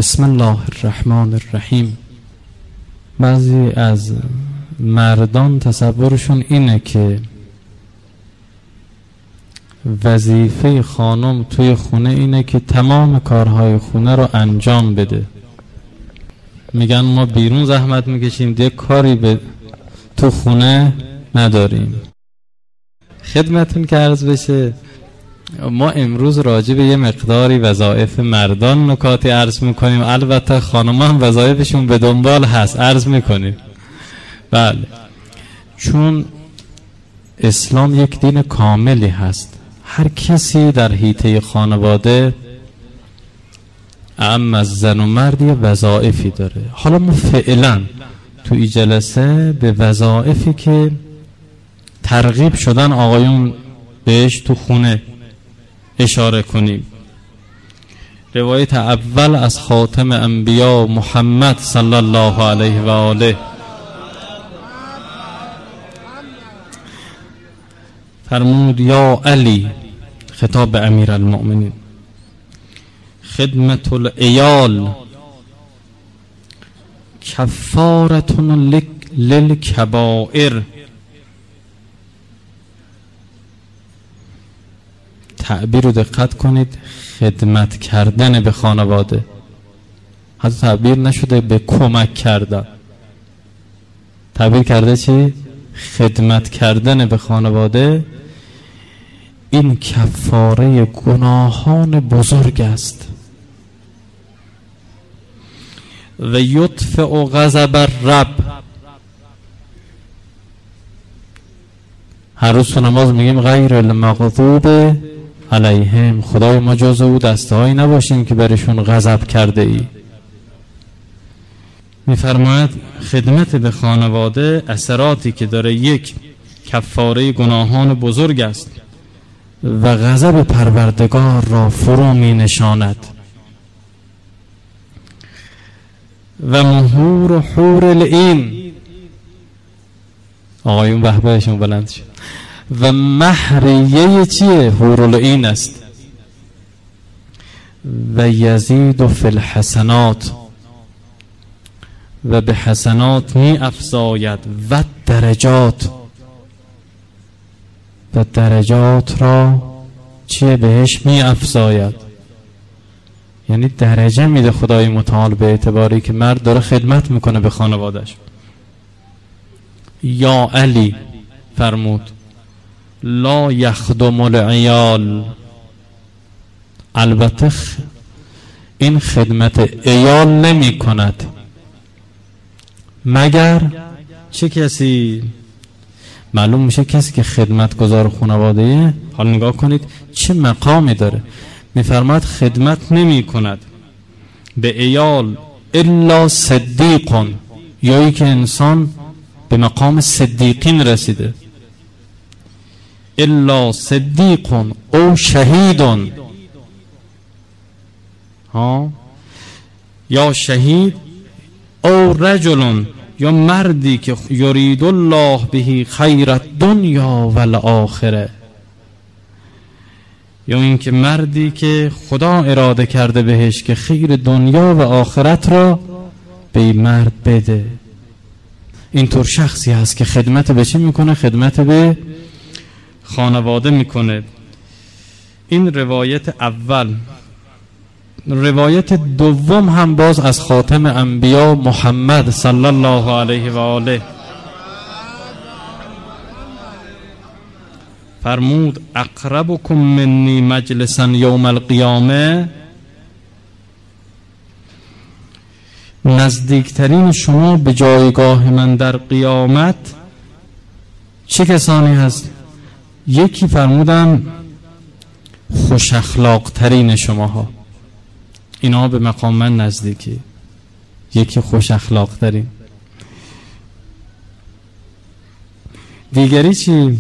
بسم الله الرحمن الرحیم. بعضی از مردان تصورشون اینه که وظیفه خانم توی خونه اینه که تمام کارهای خونه رو انجام بده. میگن ما بیرون زحمت میکشیم، دیگه کاری به تو خونه نداریم. خدمتون که عرض بشه، ما امروز راجع به یه مقداری وظایف مردان نکاتی عرض میکنیم، البته خانم هم وظایفشون به دنبال هست، عرض میکنیم. بله، چون اسلام یک دین کاملی هست. هر کسی در حیطه خانواده اعم از زن و مرد یه وظایفی داره. حالا ما فعلا تو این جلسه به وظایفی که ترغیب شدن آقایون بهش تو خونه اشاره کنیم. روایت اول از خاتم انبیا محمد صلی الله علیه و آله فرمود: یا علی، خطاب به امیر المؤمنین، خدمت العیال کفارتون للکبائر. تعبیر رو دقت کنید، خدمت کردن به خانواده، حتی تعبیر نشده به کمک کردن، تعبیر کرده چی؟ خدمت کردن به خانواده. این کفاره گناهان بزرگ است. و یطفئ غضب الرب. هر روز تو نماز میگیم غیر المغضوب علیهم، خدای ما جز او دستهایی نباشیم که برشون غضب کرده ای. میفرماید خدمت به خانواده اثراتی که داره: یک، کفاره گناهان بزرگ است و غضب پروردگار را فرو می نشاند. و مهور حور العین، آقایون بهبهشون بلند شد. و مهریه چیه؟ حور العین است. و یزید فی الحسنات، و به حسنات می افزاید. و درجات، و درجات را چیه؟ بهش می افزاید. یعنی درجه میده خدای متعال به اعتباری که مرد داره خدمت میکنه به خانوادش. یا علی فرمود: لا یخدم العیال. البته این خدمت عیال نمی کند مگر چه کسی؟ معلوم میشه کسی که خدمتگزار خانواده. حالا نگاه کنید چه مقامی داره. میفرماید خدمت نمی کند به عیال الا صدیقون، یایی که انسان به مقام صدیقین رسیده. الا صدیقون او شهیدون، یا شهید، او رجلون، یا مردی که یرید الله به خیر الدنیا و الاخره، یا اینکه مردی که خدا اراده کرده بهش که خیر دنیا و آخرت را به این مرد بده. اینطور شخصی هست که خدمت به چی میکنه؟ خدمت به خانواده میکنه. این روایت اول. روایت دوم هم باز از خاتم انبیا محمد صلی الله علیه و آله فرمود: اقربکم منی مجلسا یوم القیامه. نزدیکترین شما به جایگاه من در قیامت چه کسانی هست؟ یکی فرمودن خوش اخلاق ترین شماها، اینا به مقام من نزدیکی. یکی خوش اخلاق ترین. دیگری چی؟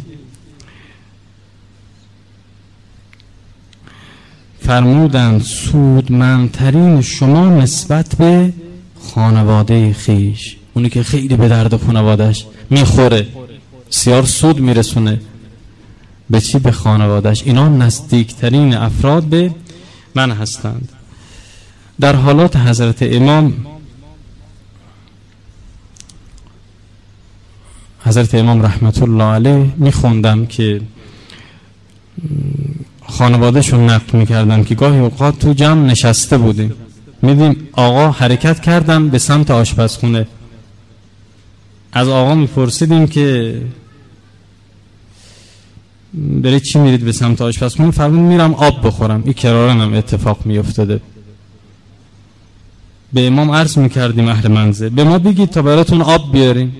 فرمودن سودمندترین شما نسبت به خانواده خیش، اونی که خیلی به درد خانوادهش میخوره، بسیار سود میرسونه به چی؟ به خانوادهش. اینا نزدیکترین افراد به من هستند. در حالات حضرت امام رحمت الله علیه میخوندم که خانوادهشون نقل میکردن که گاهی اوقات تو جمع نشسته بودیم، میدیم آقا حرکت کردن به سمت آشپزخونه. از آقا میپرسیدیم که برای چی میرید به سمت آشپزخونه؟ فرمود میرم آب بخورم. این کرارن اتفاق میافتاده. به امام عرض میکردیم اهل منزل به ما بگید تا براتون آب بیاریم.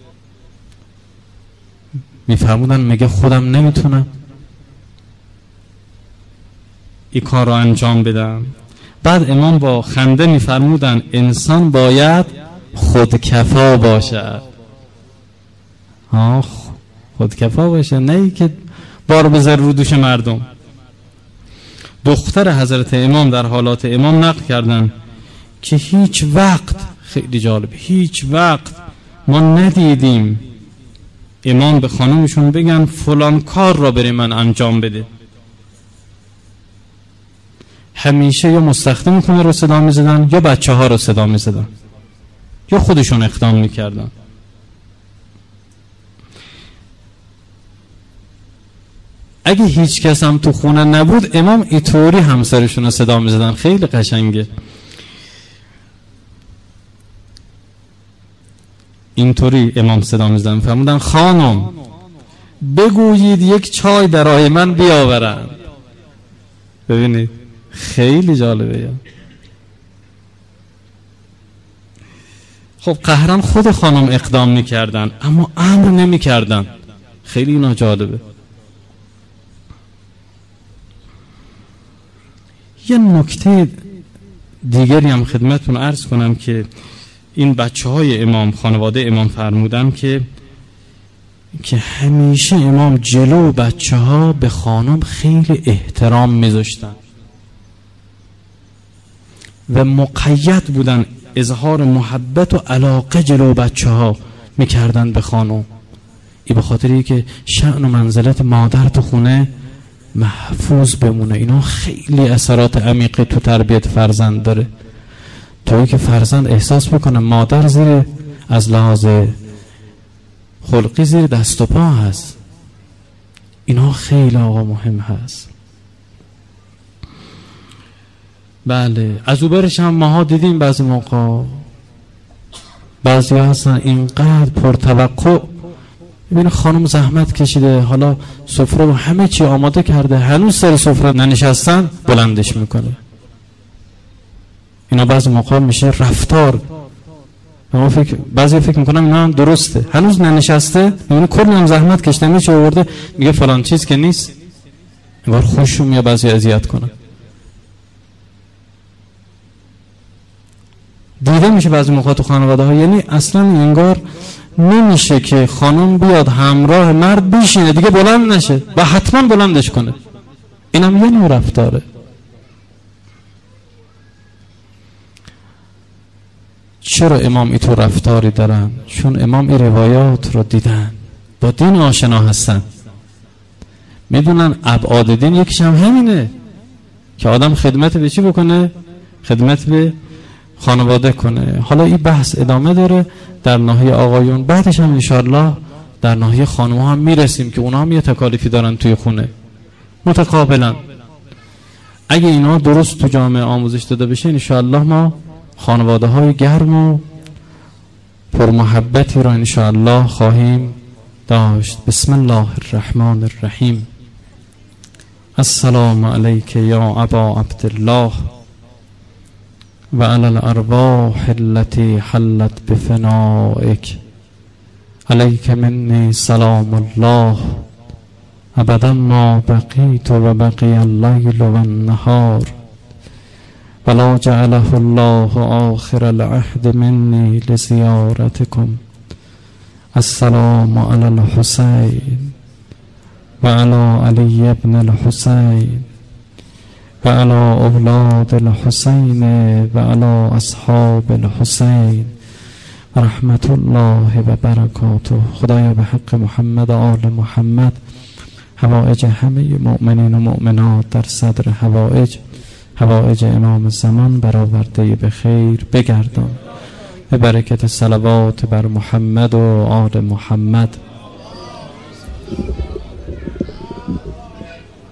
میفرمودن مگه خودم نمیتونم این کار رو انجام بدم؟ بعد امام با خنده میفرمودن انسان باید خودکفا باشد. خودکفا باشه، نه ای که بار بذاره رو دوش مردم. دختر حضرت امام در حالات امام نقل کردن که هیچ وقت، خیلی جالبه، هیچ وقت ما ندیدیم امام به خانومشون بگن فلان کار را برای من انجام بده. همیشه یا مستخدم خونه رو صدا میزدن یا بچه ها رو صدا میزدن یا خودشون اقدام میکردن. اگه هیچ کس هم تو خونه نبود امام اینطوری همسرشون رو صدا میزدن. خیلی قشنگه. اینطوری امام صدا میزدن، فرمودن خانم بگویید یک چای برای من بیاورن. ببینید خیلی جالبه. خب قهرن خود خانم اقدام میکردن اما امر نمیکردن. خیلی اینا جالبه. یه نکته دیگری هم خدمتتون عرض کنم که این بچه های امام، خانواده امام فرمودن که همیشه امام جلو بچه ها به خانم خیلی احترام میذاشتن و مقید بودن اظهار محبت و علاقه جلو بچه ها میکردن به خانم. این به خاطری که شأن و منزلت مادر تو خونه محفوظ بمونه. اینا خیلی اثرات عمیقی تو تربیت فرزند داره. تویی که فرزند احساس بکنه مادر زیر از لحاظ خلقی زیر دست و پا هست، اینا خیلی آقا مهم هست. بله از او برش هم ماها دیدیم بعضی موقع بعضی ها هستن اینقدر پرتوقع. ببین خانم زحمت کشیده، حالا سفره و همه چی آماده کرده، هنوز سر سفره ننشستن بلندش میکنه. اینا بعضی موقع میشه رفتار. بعضی فکر میکنم اینا هم درسته، هنوز ننشسته، میبینه کلی هم زحمت کشیده میشه آورده میگه فلان چیز که نیست. انگار خوشم یا بعضی اذیت کنه. دیده میشه بعضی موقع تو خانواده ها، یعنی اصلا انگار نمیشه که خانم بیاد همراه مرد بشینه دیگه بلند نشه و حتما بلندش کنه. اینم یه نوع رفتاره. چرا امام اینطور رفتاری دارن؟ چون امام این روایات رو دیدن، با دین آشنا هستن، میدونن ابعاد دین یکیش هم همینه که آدم خدمت به چی بکنه؟ خدمت به خانواده کنه. حالا این بحث ادامه داره در ناحیه آقایون، بعدش هم انشاءالله در ناحیه خانم‌ها هم میرسیم که اونا هم یه تکالیفی دارن توی خونه متقابلا. اگه اینا درست تو جامعه آموزش داده بشه انشاءالله ما خانواده های گرم و پرمحبتی را انشاءالله خواهیم داشت. بسم الله الرحمن الرحیم. السلام علیک یا ابا عبدالله و علی الارواح التي حلت بفنائک، علیک منی سلام الله ابدا ما بقیت و بقی اللیل و النهار ولا جعله الله آخر العهد منی لزیارتکم. السلام علی الحسین و علی علی ابن الحسین و علی اولاد الحسین و علی اصحاب الحسین رحمت الله و برکاته. خدایا به حق محمد و آل محمد حوائج همه مؤمنین و مؤمنات در صدر حوائج حوائج امام زمان برآورده به خیر بگردان. به برکت صلوات بر محمد و آل محمد.